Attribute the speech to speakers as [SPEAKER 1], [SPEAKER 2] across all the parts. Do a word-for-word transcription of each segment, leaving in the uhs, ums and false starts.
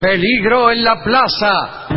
[SPEAKER 1] Peligro en la plaza.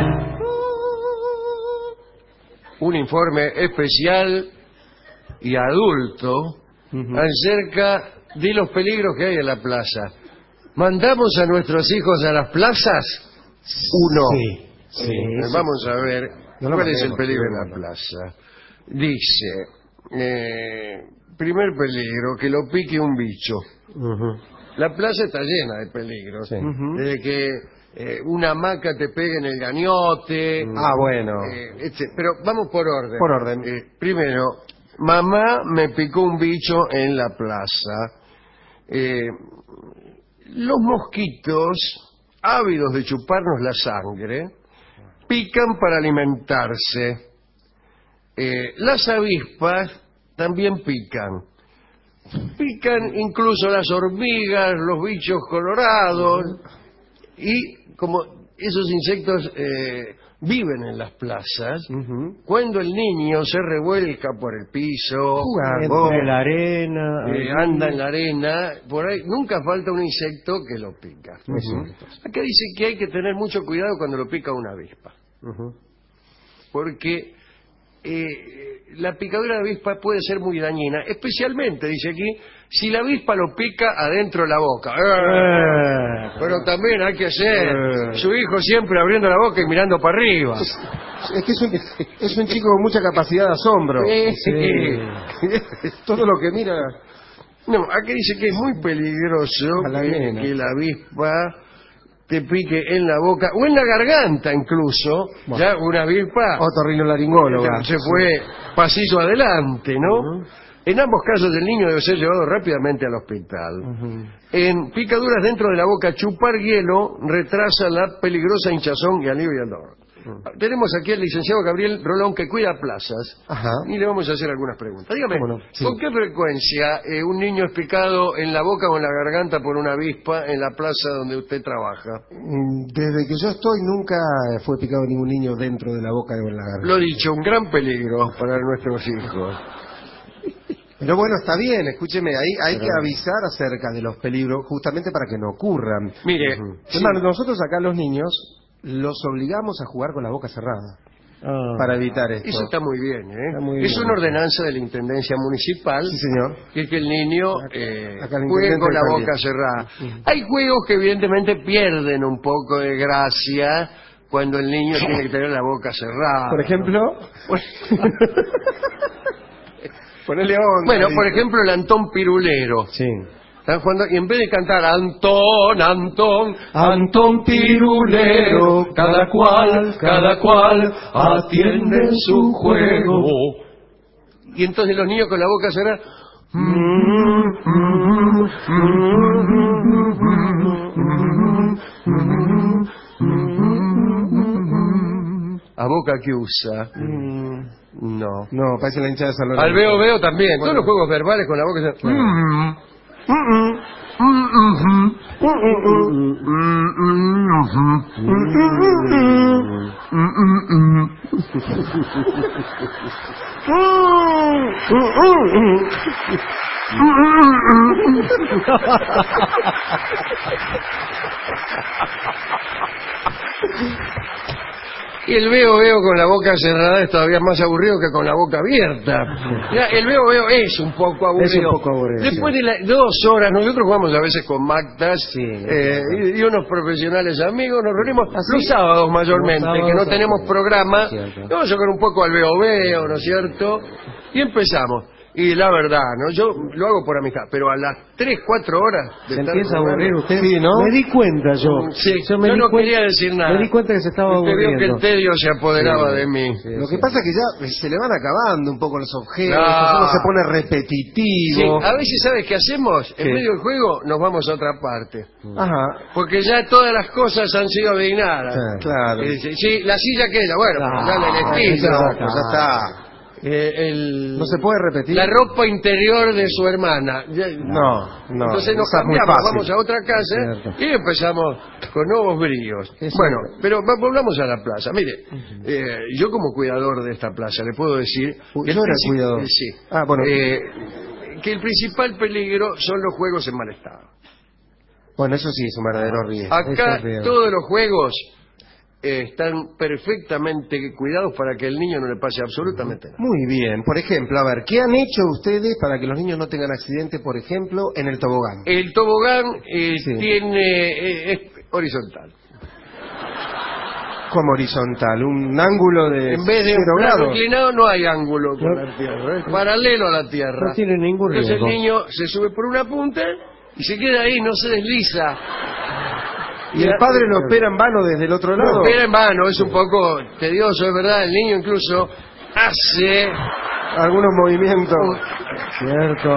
[SPEAKER 1] Un informe especial y adulto uh-huh. acerca de los peligros que hay en la plaza. ¿Mandamos a nuestros hijos a las plazas? Uno.
[SPEAKER 2] Sí, sí,
[SPEAKER 1] eh,
[SPEAKER 2] sí.
[SPEAKER 1] Vamos a ver
[SPEAKER 2] no
[SPEAKER 1] cuál es el peligro en la plaza. Dice, eh, primer peligro, que lo pique un bicho.
[SPEAKER 2] Uh-huh.
[SPEAKER 1] La plaza está llena de peligros.
[SPEAKER 2] Sí.
[SPEAKER 1] Uh-huh. Desde que eh, una hamaca te pegue en el gañote.
[SPEAKER 2] Ah, bueno.
[SPEAKER 1] Eh, este, pero vamos por orden.
[SPEAKER 2] Por orden.
[SPEAKER 1] Eh, primero, mamá me picó un bicho en la plaza. Eh, los mosquitos, ávidos de chuparnos la sangre, pican para alimentarse. Eh, las avispas también pican. Pican incluso las hormigas, los bichos colorados. Y como esos insectos eh, viven en las plazas, uh-huh. cuando el niño se revuelca por el piso,
[SPEAKER 2] jugando en la arena,
[SPEAKER 1] eh, anda en la arena, por ahí nunca falta un insecto que lo pica.
[SPEAKER 2] Uh-huh.
[SPEAKER 1] Acá dice que hay que tener mucho cuidado cuando lo pica una avispa.
[SPEAKER 2] Uh-huh.
[SPEAKER 1] Porque eh, la picadura de avispa puede ser muy dañina, especialmente, dice aquí, si la avispa lo pica adentro de la boca. ¡Eh! Pero también hay que ser eh. su hijo siempre abriendo la boca y mirando para arriba.
[SPEAKER 2] Es, es que es un, es un chico con mucha capacidad de asombro.
[SPEAKER 1] Sí.
[SPEAKER 2] Sí. Todo lo que mira...
[SPEAKER 1] No, aquí dice que es muy peligroso que, que la avispa te pique en la boca o en la garganta incluso. Bueno. Ya una avispa...
[SPEAKER 2] Otorrinolaringóloga.
[SPEAKER 1] Se fue pasillo adelante, ¿no? Uh-huh. En ambos casos el niño debe ser llevado rápidamente al hospital. Uh-huh. En picaduras dentro de la boca, chupar hielo retrasa la peligrosa hinchazón y alivia el dolor. Uh-huh. Tenemos aquí al licenciado Gabriel Rolón, que cuida plazas.
[SPEAKER 2] Ajá.
[SPEAKER 1] Y le vamos a hacer algunas preguntas. Dígame,
[SPEAKER 2] no? Sí.
[SPEAKER 1] ¿con qué frecuencia eh, un niño es picado en la boca o en la garganta por una avispa en la plaza donde usted trabaja?
[SPEAKER 2] Desde que yo estoy nunca fue picado ningún niño dentro de la boca o en la garganta.
[SPEAKER 1] Lo dicho, un gran peligro para nuestros hijos.
[SPEAKER 2] Pero bueno, está bien, escúcheme, ahí hay Pero... que avisar acerca de los peligros justamente para que no ocurran.
[SPEAKER 1] Mire,
[SPEAKER 2] uh-huh. sí. Hermano, nosotros acá los niños los obligamos a jugar con la boca cerrada ah. para evitar esto.
[SPEAKER 1] Eso está muy bien, ¿eh?
[SPEAKER 2] Está muy
[SPEAKER 1] es
[SPEAKER 2] bien.
[SPEAKER 1] Una ordenanza de la Intendencia Municipal.
[SPEAKER 2] Sí, señor.
[SPEAKER 1] Que es que el niño eh, acá el juegue con la también. boca cerrada. Uh-huh. Hay juegos que evidentemente pierden un poco de gracia cuando el niño tiene que tener la boca cerrada.
[SPEAKER 2] Por ejemplo... Ponele onda,
[SPEAKER 1] bueno,
[SPEAKER 2] dice.
[SPEAKER 1] por ejemplo, el Antón Pirulero.
[SPEAKER 2] Sí.
[SPEAKER 1] Están jugando, y en vez de cantar Antón, Antón,
[SPEAKER 2] Antón Pirulero, cada cual, cada cual atiende su juego.
[SPEAKER 1] Y entonces los niños con la boca cerrada. ¿A boca que usa? No.
[SPEAKER 2] No, parece la hinchada de San Lorenzo.
[SPEAKER 1] Al veo veo también. Bueno. Todos los juegos verbales con la boca se... Claro. Y el veo veo con la boca cerrada es todavía más aburrido que con la boca abierta. Ya, el veo veo es un poco aburrido.
[SPEAKER 2] Es un poco aburrido.
[SPEAKER 1] Después de las dos horas, nosotros jugamos a veces con Mactas
[SPEAKER 2] sí,
[SPEAKER 1] eh, y, y unos profesionales amigos, nos reunimos ¿Así? los sábados mayormente, los sábados, que no tenemos programa, vamos a jugar un poco al veo veo, ¿no es cierto? Y empezamos. Y la verdad, ¿no? Yo lo hago por amistad, pero a las tres, cuatro horas de
[SPEAKER 2] se
[SPEAKER 1] estar
[SPEAKER 2] empieza
[SPEAKER 1] jugando,
[SPEAKER 2] a aburrir usted.
[SPEAKER 1] Sí, ¿no?
[SPEAKER 2] Me di cuenta yo.
[SPEAKER 1] Sí,
[SPEAKER 2] yo, me
[SPEAKER 1] yo
[SPEAKER 2] di
[SPEAKER 1] no
[SPEAKER 2] cuen...
[SPEAKER 1] quería decir nada.
[SPEAKER 2] Me di cuenta que se estaba
[SPEAKER 1] usted
[SPEAKER 2] aburriendo.
[SPEAKER 1] Vio que el tedio se apoderaba
[SPEAKER 2] sí,
[SPEAKER 1] de mí.
[SPEAKER 2] Sí, lo que sí. pasa es que ya se le van acabando un poco los objetos,
[SPEAKER 1] no.
[SPEAKER 2] uno se pone repetitivo.
[SPEAKER 1] Sí, a veces, ¿sabes qué hacemos? En
[SPEAKER 2] ¿Qué?
[SPEAKER 1] medio del juego nos vamos a otra parte.
[SPEAKER 2] Ajá.
[SPEAKER 1] Porque ya todas las cosas han sido adivinadas.
[SPEAKER 2] Sí, claro.
[SPEAKER 1] Sí, sí, la silla queda, bueno,
[SPEAKER 2] no,
[SPEAKER 1] pues ya la elegí.
[SPEAKER 2] Ya,
[SPEAKER 1] no,
[SPEAKER 2] ya, ya está.
[SPEAKER 1] Eh, el,
[SPEAKER 2] no se puede repetir.
[SPEAKER 1] La ropa interior de su hermana.
[SPEAKER 2] No, no.
[SPEAKER 1] Entonces nos cambiamos, vamos a otra casa y empezamos con nuevos bríos. Es bueno, cierto. Pero volvamos a la plaza. Mire, uh-huh. eh, yo como cuidador de esta plaza le puedo decir...
[SPEAKER 2] Uh, yo era cuidador.
[SPEAKER 1] Eh, sí.
[SPEAKER 2] Ah, bueno.
[SPEAKER 1] Eh, que el principal peligro son los juegos en mal estado.
[SPEAKER 2] Bueno, eso sí es un verdadero riesgo.
[SPEAKER 1] Acá
[SPEAKER 3] Eso es real.
[SPEAKER 1] todos los juegos eh, están perfectamente cuidados para que el niño no le pase absolutamente nada.
[SPEAKER 2] Muy bien. Por ejemplo, a ver, ¿qué han hecho ustedes para que los niños no tengan accidente, por ejemplo, en el tobogán?
[SPEAKER 1] El tobogán eh,
[SPEAKER 2] Sí.
[SPEAKER 1] tiene eh, es horizontal.
[SPEAKER 2] Como horizontal, un ángulo de
[SPEAKER 1] En vez de
[SPEAKER 2] cero
[SPEAKER 1] un plano
[SPEAKER 2] grados.
[SPEAKER 1] inclinado no hay ángulo con
[SPEAKER 3] No.
[SPEAKER 1] la tierra, es paralelo a la tierra.
[SPEAKER 3] No tiene ningún
[SPEAKER 1] Entonces
[SPEAKER 3] riesgo.
[SPEAKER 1] el niño se sube por una punta y se queda ahí, no se desliza.
[SPEAKER 2] ¿Y el padre lo espera en vano desde el otro lado?
[SPEAKER 1] No, espera en vano, es un poco tedioso, es verdad. El niño incluso hace
[SPEAKER 2] Algunos movimientos.
[SPEAKER 3] Cierto.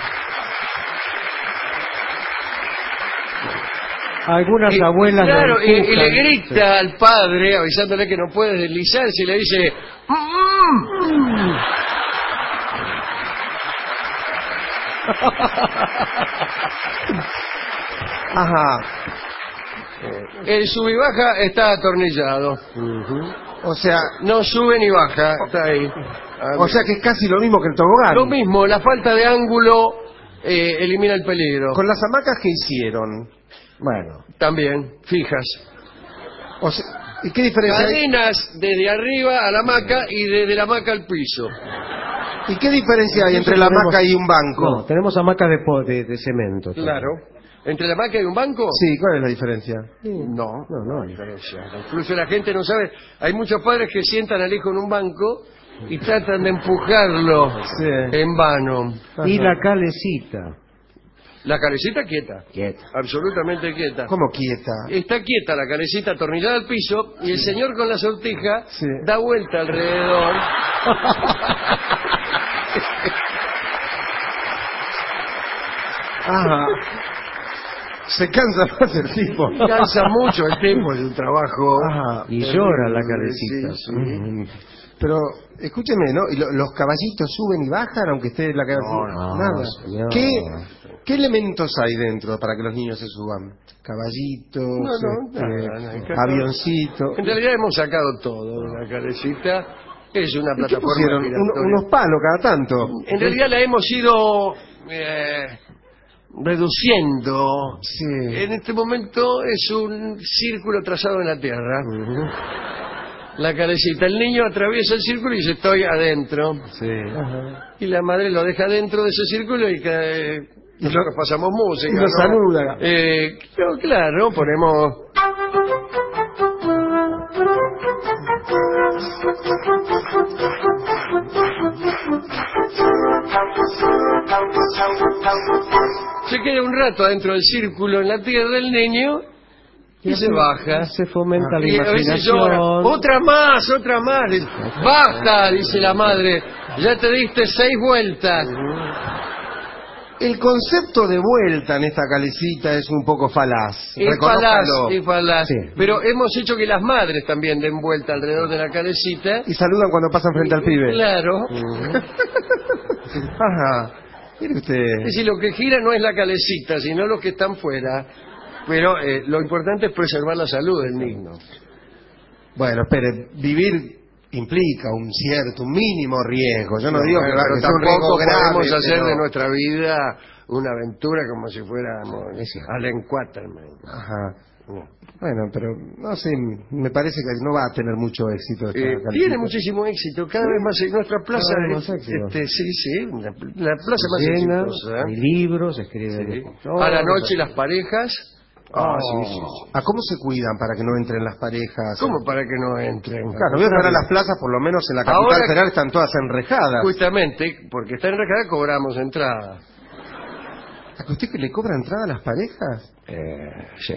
[SPEAKER 3] Algunas
[SPEAKER 1] y,
[SPEAKER 3] abuelas
[SPEAKER 1] claro,
[SPEAKER 3] lo
[SPEAKER 1] y, y
[SPEAKER 3] empujan.
[SPEAKER 1] le grita al padre avisándole que no puede deslizarse y le dice "Mm".
[SPEAKER 2] Ajá.
[SPEAKER 1] El sub y baja está atornillado.
[SPEAKER 2] O sea,
[SPEAKER 1] No sube ni baja, está ahí.
[SPEAKER 2] o sea que es casi lo mismo que el tobogán.
[SPEAKER 1] Lo mismo, la falta de ángulo eh, elimina el peligro.
[SPEAKER 2] Con las hamacas que hicieron.
[SPEAKER 3] Bueno,
[SPEAKER 1] También, fijas.
[SPEAKER 2] O sea, ¿y qué diferencia hay?
[SPEAKER 1] Cadenas desde arriba a la hamaca y desde la hamaca al piso.
[SPEAKER 2] ¿Y qué diferencia hay entre la
[SPEAKER 3] tenemos-
[SPEAKER 2] hamaca y un banco?
[SPEAKER 3] no, tenemos hamacas de, po- de, de cemento.
[SPEAKER 1] Claro. ¿Entre la hamaca y un banco?
[SPEAKER 2] Sí, ¿cuál es la diferencia?
[SPEAKER 1] No,
[SPEAKER 3] No, no.
[SPEAKER 1] hay diferencia. Incluso la gente no sabe. Hay muchos padres que sientan al hijo en un banco y tratan de empujarlo
[SPEAKER 2] Sí.
[SPEAKER 1] en vano.
[SPEAKER 3] Y la calecita.
[SPEAKER 1] La carecita quieta.
[SPEAKER 3] Quieta.
[SPEAKER 1] Absolutamente quieta.
[SPEAKER 2] ¿Cómo quieta?
[SPEAKER 1] Está quieta la carecita atornillada al piso y el señor con la sortija
[SPEAKER 2] Sí.
[SPEAKER 1] da vuelta alrededor.
[SPEAKER 2] Ajá. Se cansa más el tipo.
[SPEAKER 1] Cansa mucho el tiempo de un trabajo.
[SPEAKER 2] Ajá.
[SPEAKER 3] Y llora la calecita.
[SPEAKER 1] Sí, sí.
[SPEAKER 3] Mm.
[SPEAKER 2] Pero, escúcheme, ¿no? ¿Y lo- los caballitos suben y bajan aunque esté la cabeza?
[SPEAKER 1] No, no,
[SPEAKER 2] Nada.
[SPEAKER 3] señor.
[SPEAKER 2] ¿Qué, ¿Qué elementos hay dentro para que los niños se suban? Caballitos,
[SPEAKER 1] No, no,
[SPEAKER 2] este,
[SPEAKER 1] nada, no hay que-
[SPEAKER 2] avioncitos.
[SPEAKER 1] En realidad hemos sacado todo de la carecita. Es una
[SPEAKER 2] ¿Y qué
[SPEAKER 1] plataforma
[SPEAKER 2] pusieron? Un-
[SPEAKER 1] giratoria.
[SPEAKER 2] unos palos cada tanto.
[SPEAKER 1] En realidad la hemos ido eh, reduciendo.
[SPEAKER 2] Sí.
[SPEAKER 1] En este momento es un círculo trazado en la tierra. La carecita. El niño atraviesa el círculo y dice estoy adentro.
[SPEAKER 2] Sí.
[SPEAKER 1] Y la madre lo deja dentro de ese círculo y que, eh, nosotros pasamos música.
[SPEAKER 2] y lo
[SPEAKER 1] ¿no?
[SPEAKER 2] saluda.
[SPEAKER 1] Eh, claro, claro, ponemos... Se queda un rato adentro del círculo en la tierra del niño y se baja.
[SPEAKER 3] Se fomenta la
[SPEAKER 1] Y a veces llora.
[SPEAKER 3] imaginación.
[SPEAKER 1] Otra más, otra más. Baja, dice la madre. Ya te diste seis vueltas.
[SPEAKER 2] El concepto de vuelta en esta calecita es un poco falaz.
[SPEAKER 1] Es falaz,
[SPEAKER 2] Reconózcalo.
[SPEAKER 1] es falaz.
[SPEAKER 3] Sí.
[SPEAKER 1] Pero hemos hecho que las madres también den vuelta alrededor de la calecita.
[SPEAKER 2] Y saludan cuando pasan frente al pibe.
[SPEAKER 1] Claro.
[SPEAKER 2] Ajá. Mire usted.
[SPEAKER 1] Es decir, lo que gira no es la calecita, sino los que están fuera. Pero eh, lo importante es preservar la salud del niño.
[SPEAKER 2] Bueno, espere, vivir implica un cierto, un mínimo riesgo. Yo no digo que,
[SPEAKER 1] Pero
[SPEAKER 2] que sea un riesgo
[SPEAKER 1] tampoco
[SPEAKER 2] grave,
[SPEAKER 1] podemos hacer
[SPEAKER 2] pero-
[SPEAKER 1] de nuestra vida una aventura como si fuéramos Allen Quatermain.
[SPEAKER 2] Ajá.
[SPEAKER 1] No.
[SPEAKER 2] Bueno, pero no sé, me parece que no va a tener mucho éxito esta
[SPEAKER 1] Eh,
[SPEAKER 2] calecita.
[SPEAKER 1] tiene muchísimo éxito, cada vez más. Nuestra plaza
[SPEAKER 3] Cada vez
[SPEAKER 1] es,
[SPEAKER 3] más éxito.
[SPEAKER 1] este, sí, sí, la, la plaza más
[SPEAKER 3] Llena,
[SPEAKER 1] exitosa.
[SPEAKER 3] hay libros, escribe.
[SPEAKER 1] Sí.
[SPEAKER 3] No,
[SPEAKER 1] A la
[SPEAKER 3] no,
[SPEAKER 1] noche las parejas. Ah, sí, sí, sí.
[SPEAKER 2] ¿A cómo se cuidan para que no entren las parejas?
[SPEAKER 1] ¿Cómo para que no entren?
[SPEAKER 2] Claro, veo que ahora las plazas, por lo menos en la capital
[SPEAKER 1] Ahora-
[SPEAKER 2] federal, están todas enrejadas.
[SPEAKER 1] Justamente, porque está enrejada, cobramos entrada.
[SPEAKER 2] ¿A que usted que le cobra entrada a las parejas?
[SPEAKER 1] Eh, sí.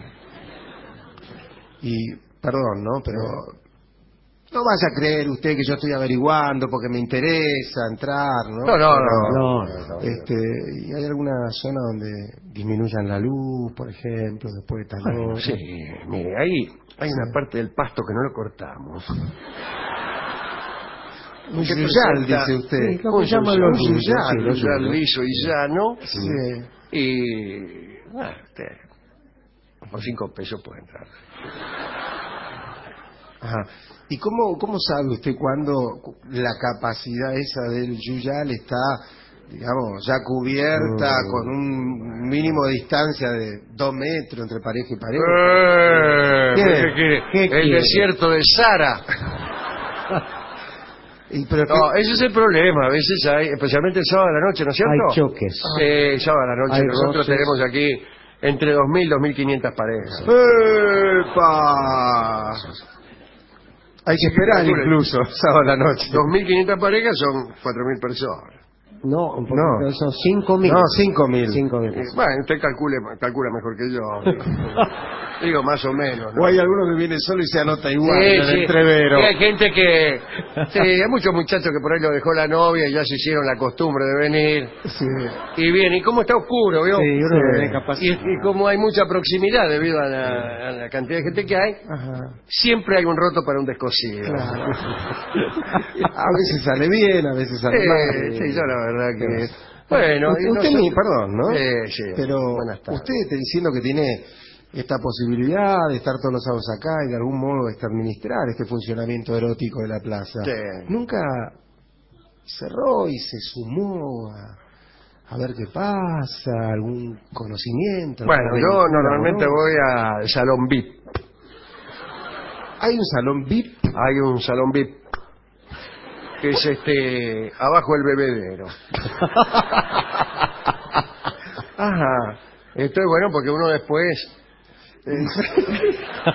[SPEAKER 2] Y, perdón, ¿no? Pero no vaya a creer usted que yo estoy averiguando porque me interesa entrar, ¿no?
[SPEAKER 1] No, no,
[SPEAKER 2] Pero,
[SPEAKER 3] no, no, no.
[SPEAKER 2] Este, ¿y hay alguna zona donde disminuyan la luz, por ejemplo, después de tal
[SPEAKER 1] Bueno,
[SPEAKER 2] hora?
[SPEAKER 1] sí, mire, ahí hay una parte del pasto que no lo cortamos.
[SPEAKER 2] Un
[SPEAKER 1] ¿Qué
[SPEAKER 2] yuyal,
[SPEAKER 1] presenta?
[SPEAKER 2] dice usted.
[SPEAKER 3] Sí, ¿cómo
[SPEAKER 1] Un
[SPEAKER 3] llaman
[SPEAKER 1] yuyal,
[SPEAKER 3] los
[SPEAKER 1] un
[SPEAKER 3] yuyos?
[SPEAKER 1] yuyal,
[SPEAKER 3] Sí, los
[SPEAKER 1] yuyal
[SPEAKER 3] yuyos.
[SPEAKER 1] liso y llano.
[SPEAKER 2] Sí.
[SPEAKER 1] Y, bueno, usted, por cinco pesos puede entrar.
[SPEAKER 2] Ajá. ¿Y cómo, cómo sabe usted cuándo la capacidad esa del yuyal está digamos, ya cubierta,
[SPEAKER 3] Mm.
[SPEAKER 2] con un mínimo de distancia de dos metros entre pareja y pareja.
[SPEAKER 1] Eh,
[SPEAKER 2] ¿Qué?
[SPEAKER 1] ¿qué quiere?
[SPEAKER 3] ¿Qué
[SPEAKER 1] El
[SPEAKER 3] quiere?
[SPEAKER 1] desierto de Sahara.
[SPEAKER 2] Y, pero
[SPEAKER 1] No,
[SPEAKER 2] que-
[SPEAKER 1] ese es el problema. A veces hay, especialmente el sábado a la noche, ¿no es cierto?
[SPEAKER 3] Hay choques.
[SPEAKER 1] Sí, sábado a la noche.
[SPEAKER 3] Hay
[SPEAKER 1] Nosotros
[SPEAKER 3] roces.
[SPEAKER 1] tenemos aquí entre dos mil y dos mil quinientas parejas.
[SPEAKER 2] ¡Epa! Hay que esperar
[SPEAKER 1] calcule.
[SPEAKER 2] incluso, sábado a la noche.
[SPEAKER 1] dos mil quinientas parejas son cuatro mil personas.
[SPEAKER 3] No, un poquito,
[SPEAKER 2] No.
[SPEAKER 3] son cinco mil.
[SPEAKER 2] No, cinco mil.
[SPEAKER 3] Cinco mil.
[SPEAKER 1] Eh, Bueno, usted calcule, calcula mejor que yo. Digo, más o menos, ¿no?
[SPEAKER 2] O hay alguno que viene solo y se anota igual
[SPEAKER 1] Sí,
[SPEAKER 2] en
[SPEAKER 1] sí.
[SPEAKER 2] el entrevero.
[SPEAKER 1] Y hay gente que... Sí, hay muchos muchachos que por ahí lo dejó la novia y ya se hicieron la costumbre de venir.
[SPEAKER 2] Sí.
[SPEAKER 1] Y bien, ¿y cómo está oscuro, vio?
[SPEAKER 3] Sí, uno
[SPEAKER 2] Sí.
[SPEAKER 3] no tiene capacidad.
[SPEAKER 1] Y, y como hay mucha proximidad debido a la, a la cantidad de gente que hay,
[SPEAKER 2] Ajá.
[SPEAKER 1] siempre hay un roto para un descosido.
[SPEAKER 2] Claro. A veces sale bien, a veces sale
[SPEAKER 1] Sí,
[SPEAKER 2] mal.
[SPEAKER 1] sí, yo la verdad que... Bueno, y
[SPEAKER 2] usted, usted
[SPEAKER 1] nosotros-
[SPEAKER 2] ni, perdón, ¿no?
[SPEAKER 1] Sí, sí.
[SPEAKER 2] Pero
[SPEAKER 1] Buenas tardes.
[SPEAKER 2] usted está diciendo que tiene esta posibilidad de estar todos los sábados acá y de algún modo este, administrar este funcionamiento erótico de la plaza.
[SPEAKER 1] Sí.
[SPEAKER 2] Nunca cerró y se sumó a, a ver qué pasa, algún conocimiento.
[SPEAKER 1] Bueno,
[SPEAKER 2] alguna
[SPEAKER 1] yo
[SPEAKER 2] lectura
[SPEAKER 1] normalmente
[SPEAKER 2] amorosa.
[SPEAKER 1] voy al salón V I P.
[SPEAKER 2] Hay un salón V I P.
[SPEAKER 1] Hay un salón V I P que es este abajo el bebedero.
[SPEAKER 2] Ajá.
[SPEAKER 1] Esto es bueno porque uno después eh,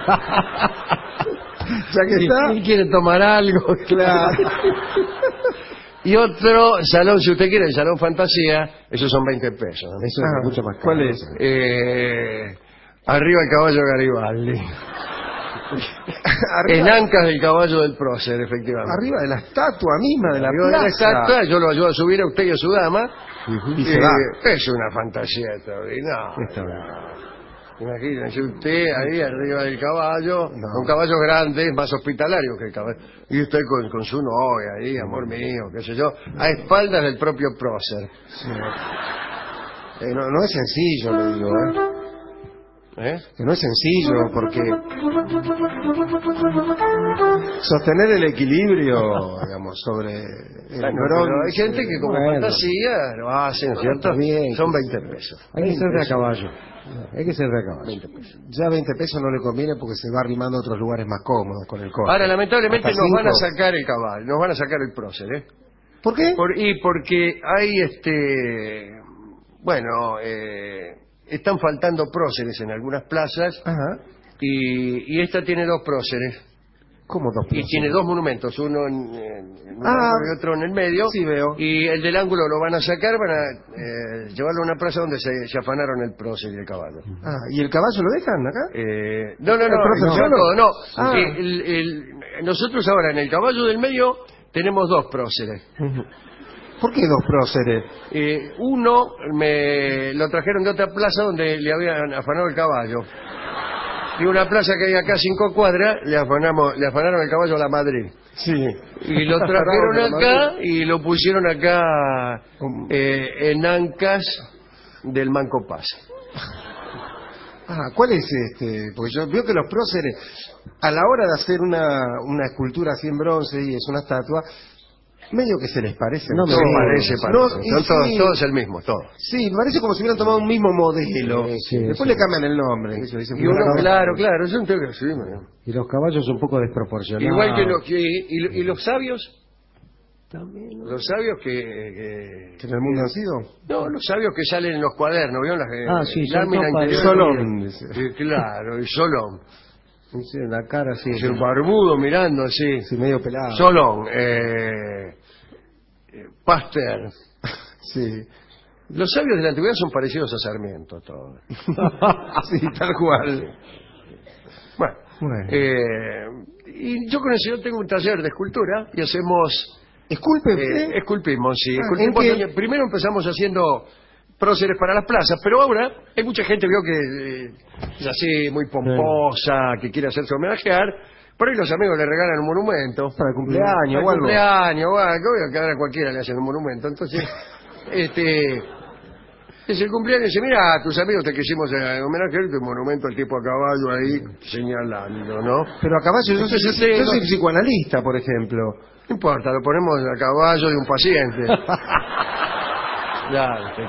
[SPEAKER 2] Ya que está.
[SPEAKER 1] y quiere tomar algo,
[SPEAKER 2] Claro.
[SPEAKER 1] Y otro salón, si usted quiere, el salón fantasía, esos son veinte pesos. ¿no?
[SPEAKER 3] Eso
[SPEAKER 2] Ah,
[SPEAKER 3] es mucho más caro.
[SPEAKER 2] ¿cuál es?
[SPEAKER 1] Eh, arriba el caballo Garibaldi. En
[SPEAKER 2] Arriba,
[SPEAKER 1] ancas del caballo del prócer, efectivamente.
[SPEAKER 2] arriba de la estatua misma de la
[SPEAKER 1] Arriba de la
[SPEAKER 2] plaza.
[SPEAKER 1] estatua, yo lo ayudo a subir a usted y a su dama.
[SPEAKER 2] Y
[SPEAKER 1] Eh,
[SPEAKER 2] se va.
[SPEAKER 1] Es una fantasía extraordinaria.
[SPEAKER 3] Está bien.
[SPEAKER 1] Imagínense usted ahí arriba del caballo,
[SPEAKER 2] No.
[SPEAKER 1] con caballos grandes, más hospitalarios que el caballo. Y usted con, con su novia ahí, amor mío, qué sé yo, a espaldas del propio prócer.
[SPEAKER 2] Sí. Eh, no, no es sencillo, le digo, ¿eh?
[SPEAKER 1] ¿Eh?
[SPEAKER 2] Que no es sencillo, porque sostener el equilibrio, digamos, sobre el
[SPEAKER 1] Bueno,
[SPEAKER 2] bronce.
[SPEAKER 1] pero hay gente que como
[SPEAKER 3] Bueno.
[SPEAKER 1] fantasía lo hacen, ¿cierto?
[SPEAKER 2] Está bien.
[SPEAKER 1] Son veinte pesos.
[SPEAKER 3] Hay que ser de a caballo. Hay que ser de a caballo.
[SPEAKER 1] veinte pesos.
[SPEAKER 2] Ya veinte pesos no le conviene porque se va arrimando a otros lugares más cómodos con el costo.
[SPEAKER 1] Ahora, lamentablemente
[SPEAKER 2] Hasta
[SPEAKER 1] nos van a
[SPEAKER 2] cinco.
[SPEAKER 1] sacar el caballo, nos van a sacar el prócer, ¿eh?
[SPEAKER 2] ¿Por qué?
[SPEAKER 1] Por- y porque hay este bueno eh, están faltando próceres en algunas plazas
[SPEAKER 2] Ajá.
[SPEAKER 1] y, y esta tiene dos próceres
[SPEAKER 2] ¿Cómo dos
[SPEAKER 1] y
[SPEAKER 2] próceres?
[SPEAKER 1] tiene dos monumentos, uno en, en- en un
[SPEAKER 2] Ah,
[SPEAKER 1] ángulo y otro en el medio.
[SPEAKER 2] sí veo.
[SPEAKER 1] Y el del ángulo lo van a sacar, van a eh, llevarlo a una plaza donde se, se afanaron el prócer y el caballo.
[SPEAKER 2] Ah, ¿y el caballo lo dejan acá?
[SPEAKER 1] Eh, no, no,
[SPEAKER 2] ¿El
[SPEAKER 1] no,
[SPEAKER 2] prócer
[SPEAKER 1] no,
[SPEAKER 2] solo?
[SPEAKER 1] todo, no.
[SPEAKER 2] Ah.
[SPEAKER 1] Eh, el- el- nosotros ahora en el caballo del medio tenemos dos próceres.
[SPEAKER 2] ¿Por qué dos próceres?
[SPEAKER 1] Eh, uno me lo trajeron de otra plaza donde le habían afanado el caballo. Y una plaza que hay acá a cinco cuadras, le afanamos, le afanaron el caballo a la Madrid.
[SPEAKER 2] Sí.
[SPEAKER 1] Y lo trajeron acá y lo pusieron acá eh, en ancas del Manco Paz.
[SPEAKER 2] Ah, ¿cuál es este? Porque yo veo que los próceres, a la hora de hacer una, una escultura así en bronce y es una estatua, medio que se les parece.
[SPEAKER 3] No me
[SPEAKER 1] Todo
[SPEAKER 3] digas.
[SPEAKER 1] parece,
[SPEAKER 2] No,
[SPEAKER 1] parece.
[SPEAKER 2] y
[SPEAKER 1] Son todos,
[SPEAKER 2] sí.
[SPEAKER 1] todos el mismo, todos.
[SPEAKER 2] Sí, me parece como si hubieran tomado un mismo modelo.
[SPEAKER 3] Sí, sí,
[SPEAKER 2] Después
[SPEAKER 3] sí.
[SPEAKER 2] le cambian el nombre. que se dicen
[SPEAKER 1] Y
[SPEAKER 2] que
[SPEAKER 1] uno,
[SPEAKER 2] una-
[SPEAKER 1] claro, claro, yo entiendo que sí. man.
[SPEAKER 3] Y los caballos un poco desproporcionados.
[SPEAKER 1] Igual que los que, y, y los sabios, los sabios que, que-
[SPEAKER 2] que en el mundo han sido.
[SPEAKER 1] no, los sabios que salen en los cuadernos, ¿vieron? Las, eh,
[SPEAKER 3] Ah, sí, son
[SPEAKER 1] lámina
[SPEAKER 3] todos
[SPEAKER 1] interior.
[SPEAKER 2] Solón, dice.
[SPEAKER 1] Sí, claro, y Solón.
[SPEAKER 3] Sí, la cara así.
[SPEAKER 1] Es el barbudo mirando así.
[SPEAKER 2] Sí, medio pelado.
[SPEAKER 1] Solón, eh, eh, Pasteur.
[SPEAKER 2] Sí.
[SPEAKER 1] Los sabios de la antigüedad son parecidos a Sarmiento, todos.
[SPEAKER 2] Sí, tal cual.
[SPEAKER 1] Bueno,
[SPEAKER 2] Bueno.
[SPEAKER 1] eh, y yo con el señor tengo un taller de escultura y hacemos,
[SPEAKER 2] Disculpe
[SPEAKER 1] eh,
[SPEAKER 2] usted.
[SPEAKER 1] esculpimos, sí.
[SPEAKER 2] Ah,
[SPEAKER 1] esculpimos.
[SPEAKER 2] ¿en qué?
[SPEAKER 1] Primero empezamos haciendo próceres para las plazas, pero ahora hay mucha gente, veo que eh, es así, muy pomposa, que quiere hacerse homenajear. Por ahí los amigos le regalan un monumento.
[SPEAKER 2] Para el cumpleaños
[SPEAKER 1] Para el
[SPEAKER 2] o algo.
[SPEAKER 1] cumpleaños o algo, obvio que ahora a cualquiera le hacen un monumento. Entonces, este, es el cumpleaños y dice, mira, tus amigos te quisimos eh, homenajear, tu monumento al tipo a caballo ahí señalando, ¿no?
[SPEAKER 2] Pero a caballo, yo soy,
[SPEAKER 1] Entonces, usted
[SPEAKER 2] yo
[SPEAKER 1] no-
[SPEAKER 2] soy psicoanalista, por ejemplo.
[SPEAKER 1] No importa, lo ponemos a caballo de un paciente. Claro, sí.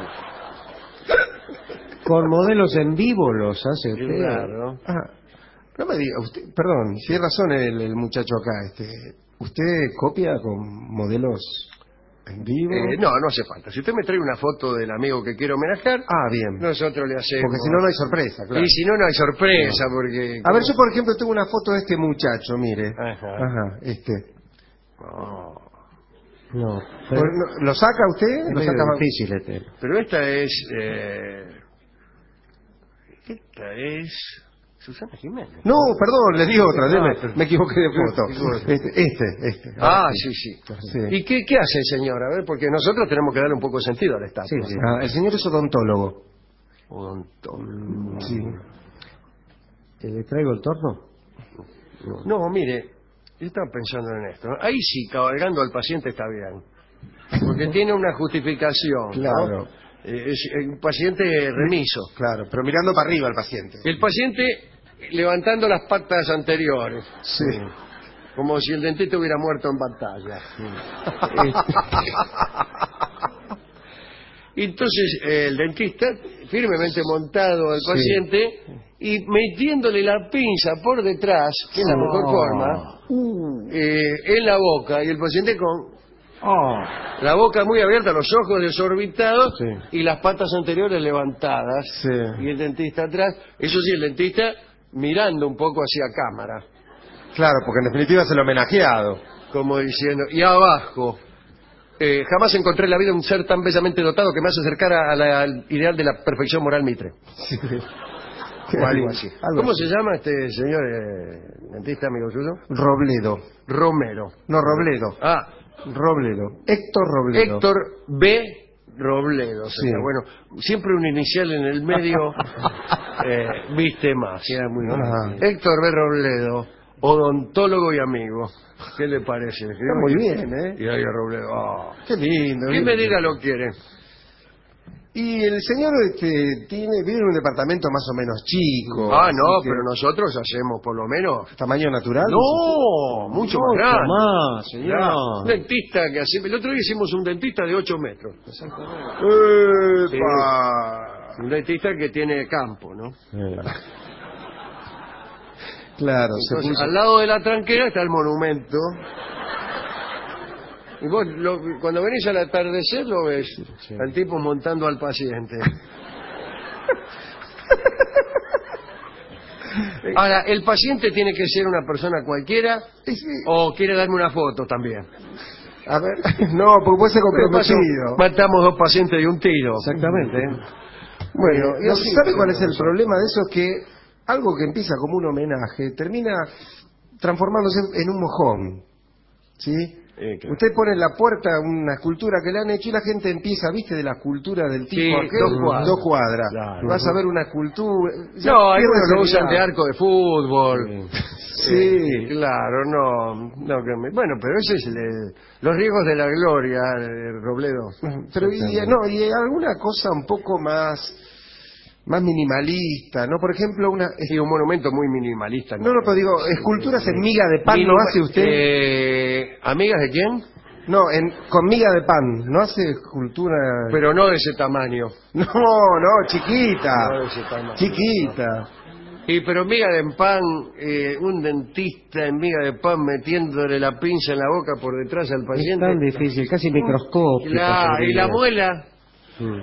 [SPEAKER 3] Con modelos en vivo los hace usted.
[SPEAKER 1] Claro.
[SPEAKER 2] Ah, no me diga, usted, perdón, si hay razón el, el muchacho acá, este, ¿usted copia con modelos en vivo?
[SPEAKER 1] Eh, no, no hace falta. Si usted me trae una foto del amigo que quiero homenajear,
[SPEAKER 2] Ah, bien.
[SPEAKER 1] nosotros le hacemos.
[SPEAKER 2] Porque si no, no hay sorpresa, claro.
[SPEAKER 1] Y si no, no hay sorpresa, porque...
[SPEAKER 2] A ver, yo por ejemplo tengo una foto de este muchacho, mire.
[SPEAKER 1] Ajá.
[SPEAKER 2] Ajá, este.
[SPEAKER 1] No.
[SPEAKER 3] No, pero
[SPEAKER 2] Pues, no, ¿lo saca usted?
[SPEAKER 3] es
[SPEAKER 2] ¿Lo
[SPEAKER 3] medio
[SPEAKER 2] saca?
[SPEAKER 3] difícil este.
[SPEAKER 1] Pero esta es... Eh... Esta es... Susana Jiménez.
[SPEAKER 2] No, perdón, le di otra,
[SPEAKER 1] Ah,
[SPEAKER 2] deme-
[SPEAKER 1] pero-
[SPEAKER 2] me equivoqué de
[SPEAKER 1] ¿Qué
[SPEAKER 2] foto.
[SPEAKER 1] cosa?
[SPEAKER 2] Este, este. este.
[SPEAKER 1] Ah, sí, sí.
[SPEAKER 2] Sí.
[SPEAKER 1] ¿Y qué, qué hace el señor? A ver, porque nosotros tenemos que darle un poco de sentido al estatua.
[SPEAKER 3] Sí, sí.
[SPEAKER 2] Ah, el señor es odontólogo.
[SPEAKER 1] Odontólogo.
[SPEAKER 2] Sí.
[SPEAKER 3] ¿Te ¿Le traigo el torno?
[SPEAKER 1] No, mire, yo estaba pensando en esto. Ahí sí, cabalgando al paciente está bien. Porque tiene una justificación. ¿no?
[SPEAKER 2] Claro.
[SPEAKER 1] Eh, Es eh, un paciente remiso.
[SPEAKER 2] Claro, pero mirando para arriba el paciente.
[SPEAKER 1] El paciente levantando las patas anteriores.
[SPEAKER 2] Sí.
[SPEAKER 1] Como si el dentista hubiera muerto en batalla. Y entonces eh, el dentista, firmemente montado al
[SPEAKER 2] Sí.
[SPEAKER 1] paciente y metiéndole la pinza por detrás, que es la mejor
[SPEAKER 3] Oh.
[SPEAKER 1] forma, eh, en la boca, y el paciente con
[SPEAKER 3] Oh.
[SPEAKER 1] la boca muy abierta, los ojos desorbitados
[SPEAKER 2] Sí.
[SPEAKER 1] y las patas anteriores levantadas.
[SPEAKER 2] Sí.
[SPEAKER 1] Y el dentista atrás, eso sí, el dentista mirando un poco hacia cámara,
[SPEAKER 2] Claro, porque en definitiva es el homenajeado.
[SPEAKER 1] como diciendo, y abajo. Eh, jamás encontré en la vida un ser tan bellamente dotado que me hace acercar a- a la- al ideal de la perfección moral Mitre.
[SPEAKER 2] Sí.
[SPEAKER 1] O algo así.
[SPEAKER 2] Algo
[SPEAKER 1] ¿Cómo
[SPEAKER 2] así.
[SPEAKER 1] se llama este señor eh, dentista, amigo suyo?
[SPEAKER 2] Robledo.
[SPEAKER 1] Romero.
[SPEAKER 2] No, Robledo.
[SPEAKER 1] Ah,
[SPEAKER 2] Robledo. Héctor Robledo.
[SPEAKER 1] Héctor B. Robledo.
[SPEAKER 2] Sí.
[SPEAKER 1] señor. Bueno, siempre un inicial en el medio eh, viste más.
[SPEAKER 3] Queda muy
[SPEAKER 2] Ah.
[SPEAKER 3] bien.
[SPEAKER 1] Héctor B. Robledo, odontólogo y amigo. ¿Qué le parece?
[SPEAKER 2] Está muy bien, ¿eh?
[SPEAKER 1] Y ahí Robledo. ah.
[SPEAKER 2] Qué lindo.
[SPEAKER 1] ¿Qué
[SPEAKER 2] bien.
[SPEAKER 1] medida lo quiere?
[SPEAKER 2] Y el señor este, tiene, vive en un departamento más o menos chico.
[SPEAKER 1] Ah,
[SPEAKER 2] así
[SPEAKER 1] no,
[SPEAKER 2] que-
[SPEAKER 1] pero nosotros hacemos por lo menos...
[SPEAKER 2] ¿Tamaño natural?
[SPEAKER 1] No, mucho más grande.
[SPEAKER 3] más, señor.
[SPEAKER 1] Ya, Un dentista que hace... El otro día hicimos un dentista de ocho metros.
[SPEAKER 2] ¡Epa!
[SPEAKER 1] Un dentista que tiene campo, ¿no?
[SPEAKER 2] Claro, se
[SPEAKER 1] Entonces,
[SPEAKER 2] puso...
[SPEAKER 1] al lado de la tranquera está el monumento. Y vos, lo- cuando venís al atardecer, lo ves.
[SPEAKER 3] sí.
[SPEAKER 1] Al tipo montando al paciente. Ahora, ¿el paciente tiene que ser una persona cualquiera
[SPEAKER 2] Sí, sí.
[SPEAKER 1] o quiere darme una foto también?
[SPEAKER 2] A ver, no, porque puede ser
[SPEAKER 1] Pero pasó,
[SPEAKER 2] comprometido.
[SPEAKER 1] matamos dos pacientes de un tiro.
[SPEAKER 3] Exactamente.
[SPEAKER 2] Bueno,
[SPEAKER 1] y
[SPEAKER 2] no,
[SPEAKER 1] así,
[SPEAKER 2] ¿sabe cuál es
[SPEAKER 1] pero-
[SPEAKER 2] el problema de eso? Que algo que empieza como un homenaje termina transformándose en un mojón. ¿Sí?
[SPEAKER 1] Eh, claro.
[SPEAKER 2] Usted pone en la puerta una escultura que le han hecho y la gente empieza, ¿viste? De la escultura del tipo
[SPEAKER 1] Sí,
[SPEAKER 2] aquel,
[SPEAKER 1] dos cuadras.
[SPEAKER 2] dos cuadras.
[SPEAKER 1] Claro.
[SPEAKER 2] Vas a ver una escultura. ya
[SPEAKER 1] No,
[SPEAKER 2] pierde
[SPEAKER 1] algunos lo
[SPEAKER 2] seriedad.
[SPEAKER 1] usan de arco de fútbol.
[SPEAKER 2] Sí.
[SPEAKER 1] Eh, claro, no. no que me- bueno, pero ese es el- los riesgos de la gloria, eh, Robledo.
[SPEAKER 2] Pero y, no, y alguna cosa un poco más más minimalista, ¿no? Por ejemplo, una...
[SPEAKER 1] Y un monumento muy minimalista.
[SPEAKER 2] No, no, pero digo, esculturas en miga de pan, ¿no
[SPEAKER 1] Minima-
[SPEAKER 2] hace usted?
[SPEAKER 1] Eh, ¿Amigas de quién?
[SPEAKER 2] No, en, con miga de pan, ¿no hace escultura?
[SPEAKER 1] Pero no de ese tamaño.
[SPEAKER 2] No, no, chiquita.
[SPEAKER 1] No de ese tamaño.
[SPEAKER 2] Chiquita.
[SPEAKER 1] Y pero miga de pan, eh, un dentista en miga de pan metiéndole la pinza en la boca por detrás al
[SPEAKER 3] Es
[SPEAKER 1] paciente.
[SPEAKER 3] tan difícil, casi microscópico.
[SPEAKER 1] Claro, y la
[SPEAKER 3] podría.
[SPEAKER 1] muela,
[SPEAKER 3] Mm.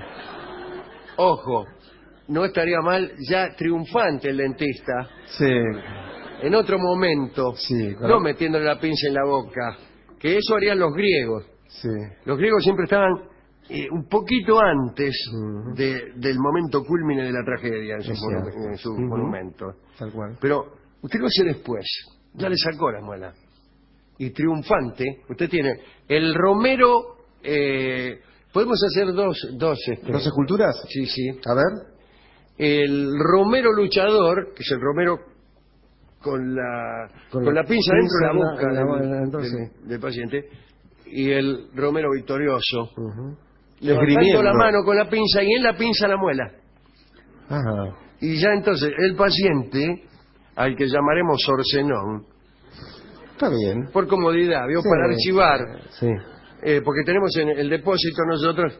[SPEAKER 1] ojo, no estaría mal ya triunfante el dentista.
[SPEAKER 2] Sí,
[SPEAKER 1] En otro momento,
[SPEAKER 2] Sí,
[SPEAKER 1] no
[SPEAKER 2] claro.
[SPEAKER 1] metiéndole la pinza en la boca, que eso harían los griegos.
[SPEAKER 2] sí.
[SPEAKER 1] Los griegos siempre estaban eh, un poquito antes
[SPEAKER 2] Ujú.
[SPEAKER 1] de- del momento culmine de la tragedia en sus,
[SPEAKER 2] Es
[SPEAKER 1] monu-
[SPEAKER 2] cierto.
[SPEAKER 1] en sus
[SPEAKER 2] Ujú.
[SPEAKER 1] monumentos.
[SPEAKER 2] Tal cual.
[SPEAKER 1] Pero usted lo hace después, ya le sacó la muela. Y triunfante, usted tiene el romero, eh, podemos hacer dos, dos, este,
[SPEAKER 2] ¿Dos esculturas?
[SPEAKER 1] sí, sí.
[SPEAKER 2] A ver.
[SPEAKER 1] El romero luchador, que es el romero con la con,
[SPEAKER 3] Con
[SPEAKER 1] la
[SPEAKER 3] la
[SPEAKER 1] pinza dentro de la
[SPEAKER 3] pinza
[SPEAKER 1] boca
[SPEAKER 3] en la-
[SPEAKER 1] del,
[SPEAKER 3] en la- entonces.
[SPEAKER 1] del- del paciente, y el romero victorioso,
[SPEAKER 3] Ujú.
[SPEAKER 1] levantando
[SPEAKER 2] Esgrimiendo.
[SPEAKER 1] la mano con la pinza y en la pinza la muela.
[SPEAKER 2] Ajá.
[SPEAKER 1] Y ya entonces el paciente, al que llamaremos Sorcenón,
[SPEAKER 2] Está bien.
[SPEAKER 1] por comodidad, ¿vio?
[SPEAKER 2] Sí.
[SPEAKER 1] Para archivar,
[SPEAKER 3] Sí.
[SPEAKER 1] eh, porque tenemos en el depósito nosotros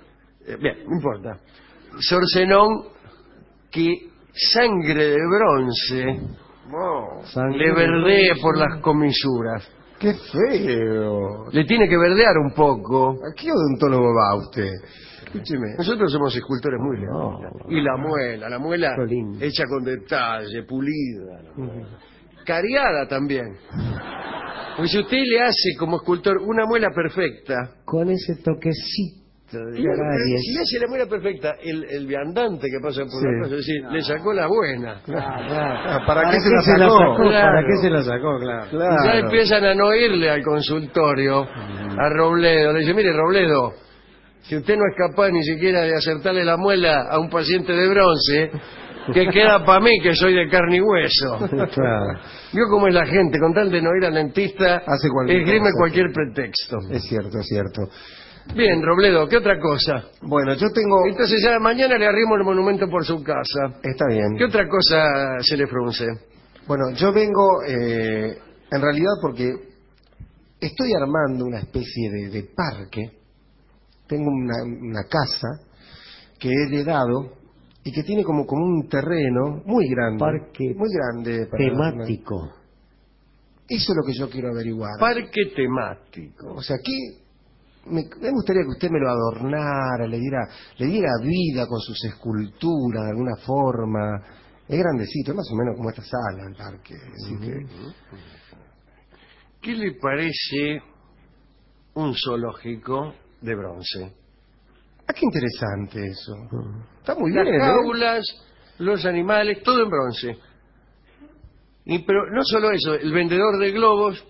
[SPEAKER 1] Eh, bien, no importa. Sor Zenón, que sangre de bronce
[SPEAKER 3] Sangre
[SPEAKER 1] le
[SPEAKER 3] de
[SPEAKER 1] verdee
[SPEAKER 3] bronce.
[SPEAKER 1] por las comisuras.
[SPEAKER 2] ¡Qué feo!
[SPEAKER 1] Le tiene que verdear un poco.
[SPEAKER 2] ¿A qué odontólogo va usted? Escúcheme.
[SPEAKER 1] Nosotros somos escultores muy
[SPEAKER 3] No.
[SPEAKER 1] leales. Y la muela, la muela
[SPEAKER 3] Qué lindo.
[SPEAKER 1] hecha con detalle, pulida. Cariada también. Porque si usted le hace como escultor una muela perfecta,
[SPEAKER 3] Con ese toquecito de
[SPEAKER 1] claro, pero
[SPEAKER 3] caries.
[SPEAKER 1] si le hace la muela perfecta, el, el viandante que pasa por
[SPEAKER 2] Sí.
[SPEAKER 1] la cosa, es decir, le sacó la buena.
[SPEAKER 3] Claro, claro.
[SPEAKER 2] Ah, ¿para qué se la sacó?
[SPEAKER 3] ¿Para
[SPEAKER 1] Claro.
[SPEAKER 3] qué se la sacó? Claro.
[SPEAKER 1] Y ya
[SPEAKER 2] Claro.
[SPEAKER 1] empiezan a no irle al consultorio, a Robledo. Le dice, mire, Robledo, si usted no es capaz ni siquiera de acertarle la muela a un paciente de bronce, que queda para mí que soy de carne y hueso.
[SPEAKER 3] Claro.
[SPEAKER 1] Vio cómo es la gente, con tal de no ir al dentista,
[SPEAKER 2] Hace cualquier
[SPEAKER 1] esgrime
[SPEAKER 2] cosa.
[SPEAKER 1] cualquier pretexto.
[SPEAKER 2] Es cierto, es cierto.
[SPEAKER 1] Bien, Robledo, ¿qué otra cosa?
[SPEAKER 2] Bueno, yo tengo...
[SPEAKER 1] Entonces ya mañana le arrimo el monumento por su casa.
[SPEAKER 2] Está bien.
[SPEAKER 1] ¿Qué otra cosa se le frunce?
[SPEAKER 2] Bueno, yo vengo eh, en realidad porque estoy armando una especie de, de parque. Tengo una, una casa que he heredado y que tiene como, como un terreno muy grande.
[SPEAKER 3] Parque
[SPEAKER 2] muy grande. para-
[SPEAKER 3] Temático.
[SPEAKER 2] Eso es lo que yo quiero averiguar.
[SPEAKER 1] Parque temático.
[SPEAKER 2] O sea, aquí me, me gustaría que usted me lo adornara, le diera, le diera vida con sus esculturas de alguna forma. Es grandecito, es más o menos como esta sala, el parque. Así que,
[SPEAKER 1] ¿Qué le parece un zoológico de bronce?
[SPEAKER 2] ah, qué interesante eso. Está muy bien,
[SPEAKER 1] Las
[SPEAKER 2] ¿eh?
[SPEAKER 1] jaulas, los animales, todo en bronce. Y pero no solo eso, el vendedor de globos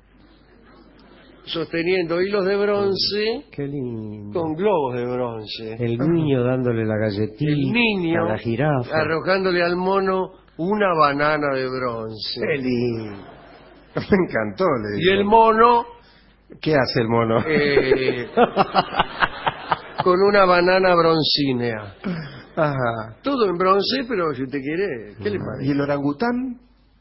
[SPEAKER 1] sosteniendo hilos de bronce
[SPEAKER 3] Qué lindo.
[SPEAKER 1] con globos de bronce.
[SPEAKER 3] El niño dándole la galletita
[SPEAKER 1] El niño
[SPEAKER 3] a la jirafa.
[SPEAKER 1] arrojándole al mono una banana de bronce.
[SPEAKER 2] Qué lindo. Me encantó, le
[SPEAKER 1] Y
[SPEAKER 2] digo.
[SPEAKER 1] el mono
[SPEAKER 2] ¿Qué hace el mono?
[SPEAKER 1] eh, con una banana broncínea.
[SPEAKER 2] Ajá.
[SPEAKER 1] Todo en bronce, pero si usted quiere, ¿qué le
[SPEAKER 2] ¿Y
[SPEAKER 1] parece?
[SPEAKER 2] el orangután?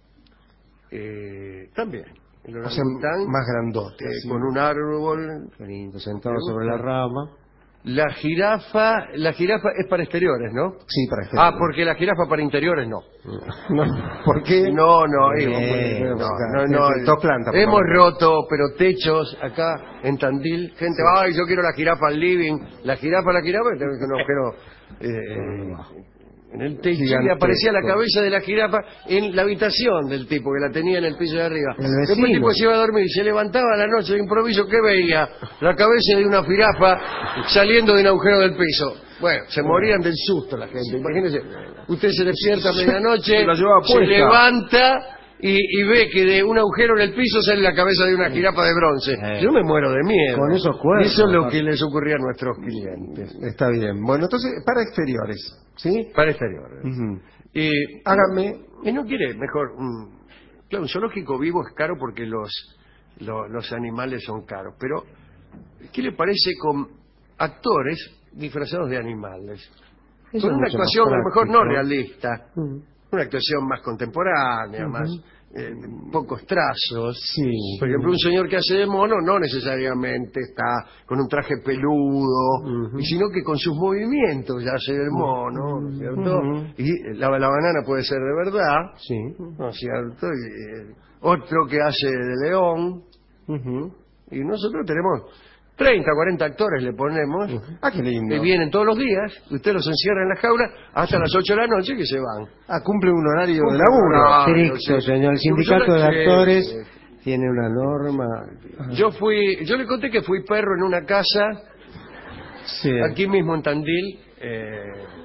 [SPEAKER 1] Eh, también. El
[SPEAKER 2] O sea,
[SPEAKER 1] orangután,
[SPEAKER 2] más grandote.
[SPEAKER 1] eh,
[SPEAKER 2] así.
[SPEAKER 1] con un árbol.
[SPEAKER 3] Qué lindo, sentado
[SPEAKER 1] ¿Te
[SPEAKER 3] sobre
[SPEAKER 1] gusta?
[SPEAKER 3] la rama.
[SPEAKER 1] La jirafa, la jirafa es para exteriores, ¿no?
[SPEAKER 2] Sí, para este.
[SPEAKER 1] Ah, porque la jirafa para interiores no.
[SPEAKER 2] No, ¿por qué?
[SPEAKER 1] No, no,
[SPEAKER 3] Bien,
[SPEAKER 1] eh, no, no,
[SPEAKER 2] bien,
[SPEAKER 1] no.
[SPEAKER 2] bien, dos plantas, por
[SPEAKER 1] Hemos
[SPEAKER 2] favor.
[SPEAKER 1] roto, pero techos acá en Tandil. Gente, ay, yo quiero la jirafa al living. La jirafa, la jirafa, tengo un agujero eh, en el techo. Y
[SPEAKER 2] Gigantesco.
[SPEAKER 1] aparecía la cabeza de la jirafa en la habitación del tipo, que la tenía en el piso de arriba.
[SPEAKER 3] El
[SPEAKER 1] Después el
[SPEAKER 3] vecino.
[SPEAKER 1] tipo se iba a dormir y se levantaba a la noche de improviso. ¿Qué veía? La cabeza de una jirafa saliendo de un agujero del piso. Bueno, se morían del susto la gente. Imagínense, usted se despierta a medianoche,
[SPEAKER 2] Se la llevaba
[SPEAKER 1] se
[SPEAKER 2] puesta.
[SPEAKER 1] levanta y, y ve que de un agujero en el piso sale la cabeza de una jirafa de bronce.
[SPEAKER 3] Eh.
[SPEAKER 1] Yo me muero de miedo.
[SPEAKER 3] Con esos cuernos,
[SPEAKER 1] Eso es lo
[SPEAKER 3] aparte.
[SPEAKER 1] que les ocurría a nuestros clientes.
[SPEAKER 2] Está bien. Bueno, entonces, para exteriores, ¿sí?
[SPEAKER 1] Para exterior.
[SPEAKER 2] Ujú.
[SPEAKER 1] Y,
[SPEAKER 2] Hágame...
[SPEAKER 1] y no quiere mejor... un- claro, un zoológico vivo es caro porque los, lo- los animales son caros. Pero, ¿qué le parece con actores disfrazados de animales?
[SPEAKER 3] Eso
[SPEAKER 1] Con
[SPEAKER 3] es
[SPEAKER 1] una
[SPEAKER 3] mucho
[SPEAKER 1] actuación a
[SPEAKER 3] más
[SPEAKER 1] lo mejor no
[SPEAKER 3] práctico.
[SPEAKER 1] realista.
[SPEAKER 3] Mm.
[SPEAKER 1] Una actuación más contemporánea,
[SPEAKER 3] Ujú.
[SPEAKER 1] más eh, pocos trazos.
[SPEAKER 2] Sí.
[SPEAKER 1] Por ejemplo, un señor que hace de mono no necesariamente está con un traje peludo,
[SPEAKER 3] Ujú.
[SPEAKER 1] y sino que con sus movimientos ya hace el mono, ¿no es cierto?
[SPEAKER 2] Ujú.
[SPEAKER 1] Y la, la banana puede ser de verdad,
[SPEAKER 3] Sí.
[SPEAKER 1] ¿no es cierto? Y, eh, otro que hace de león,
[SPEAKER 2] Ujú.
[SPEAKER 1] y nosotros tenemos treinta, cuarenta actores, le ponemos,
[SPEAKER 2] Ah, qué lindo.
[SPEAKER 1] que vienen todos los días, usted los encierra en la jaula hasta las ocho de la noche que se van.
[SPEAKER 2] Ah, cumple un horario de
[SPEAKER 1] Cumple
[SPEAKER 2] laburo.
[SPEAKER 1] un horario.
[SPEAKER 3] Estricto,
[SPEAKER 1] sí.
[SPEAKER 3] señor. El sindicato de
[SPEAKER 1] Sí,
[SPEAKER 3] actores
[SPEAKER 1] sí.
[SPEAKER 3] tiene una norma.
[SPEAKER 1] Yo fui, yo le conté que fui perro en una casa
[SPEAKER 2] Sí.
[SPEAKER 1] aquí mismo en Tandil eh,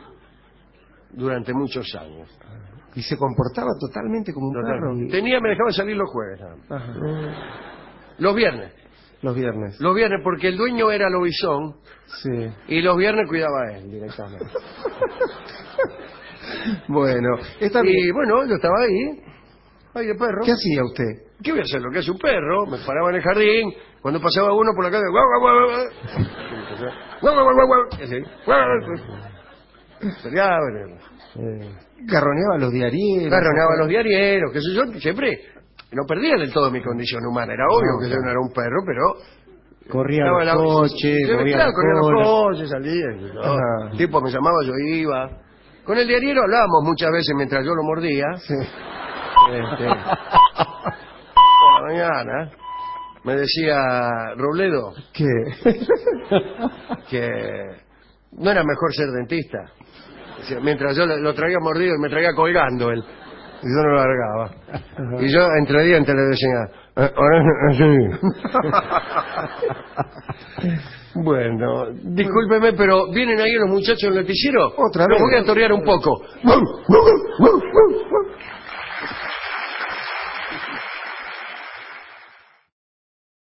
[SPEAKER 1] durante muchos años.
[SPEAKER 2] Y se comportaba totalmente como un perro.
[SPEAKER 1] Tenía, me dejaba salir los jueves, nada más.
[SPEAKER 2] Ajá.
[SPEAKER 1] Los viernes,
[SPEAKER 2] Los viernes.
[SPEAKER 1] los viernes porque el dueño era lobizón
[SPEAKER 2] Sí.
[SPEAKER 1] y los viernes cuidaba a él directamente.
[SPEAKER 2] Bueno, está
[SPEAKER 1] Y
[SPEAKER 2] bien.
[SPEAKER 1] bueno, yo estaba ahí, ahí de perro.
[SPEAKER 2] ¿Qué hacía usted?
[SPEAKER 1] ¿Qué voy a hacer? Lo que hace un perro. Me paraba en el jardín. Cuando pasaba uno por la calle, guau, guau, guau, guau. Guau, guau, guau, guau. Y así, guau, guau. Peleaba,
[SPEAKER 3] Eh,
[SPEAKER 2] Garroneaba los diarios.
[SPEAKER 1] garroneaba los diarieros, que sé yo, siempre no perdía del todo mi condición humana. Era obvio
[SPEAKER 2] No,
[SPEAKER 1] que yo
[SPEAKER 2] claro.
[SPEAKER 1] no era un perro, pero
[SPEAKER 3] Corría
[SPEAKER 1] Estaba
[SPEAKER 3] los
[SPEAKER 1] la-
[SPEAKER 3] coches,
[SPEAKER 1] Yo,
[SPEAKER 3] corría
[SPEAKER 1] claro,
[SPEAKER 3] la
[SPEAKER 1] corría los
[SPEAKER 3] cola.
[SPEAKER 1] coches, salía. y yo,
[SPEAKER 2] Ajá.
[SPEAKER 1] El tipo me llamaba, yo iba. Con el diariero hablábamos muchas veces mientras yo lo mordía.
[SPEAKER 2] Sí.
[SPEAKER 1] Este, por la mañana me decía Robledo
[SPEAKER 2] ¿Qué?
[SPEAKER 1] que no era mejor ser dentista. Decía, mientras yo lo, lo traía mordido y me traía colgando él. Y yo no lo largaba. Y yo entre dientes le decía, "Eh, ahora sí". Bueno, discúlpeme, pero ¿vienen ahí los muchachos del noticiero?
[SPEAKER 2] Otra
[SPEAKER 1] Los
[SPEAKER 2] vez.
[SPEAKER 1] voy a torear un poco.